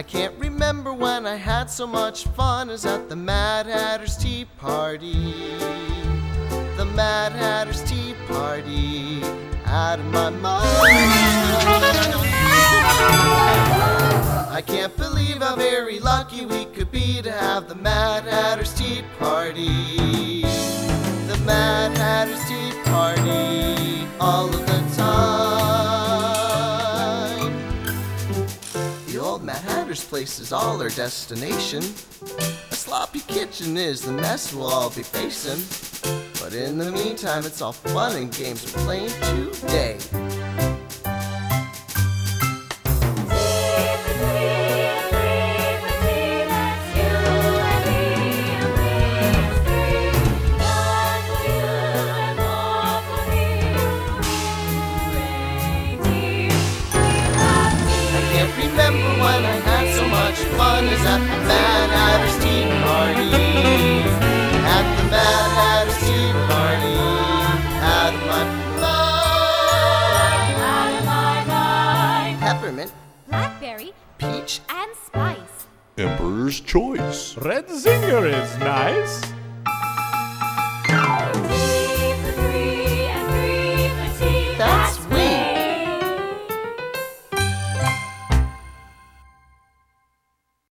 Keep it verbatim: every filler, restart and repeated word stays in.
can't remember when I had so much fun as at the Mad Hatter's Tea Party. The Mad Hatter's Tea Party, out of my mind. I can't believe how very lucky we could be to have the Mad Hatter's Tea Party. The Mad Hatter's Tea Party, all of the time. The old Mad Hatter's place is all our destination. A sloppy kitchen is the mess we'll all be facing. But in the meantime, it's all fun and games we're playing today. Remember when I had so much fun as at the Mad Hatter's Tea Party. At the Mad Hatter's Tea Party, out of my mind. Peppermint, Blackberry, peach, and spice. Emperor's Choice. Red Zinger is nice.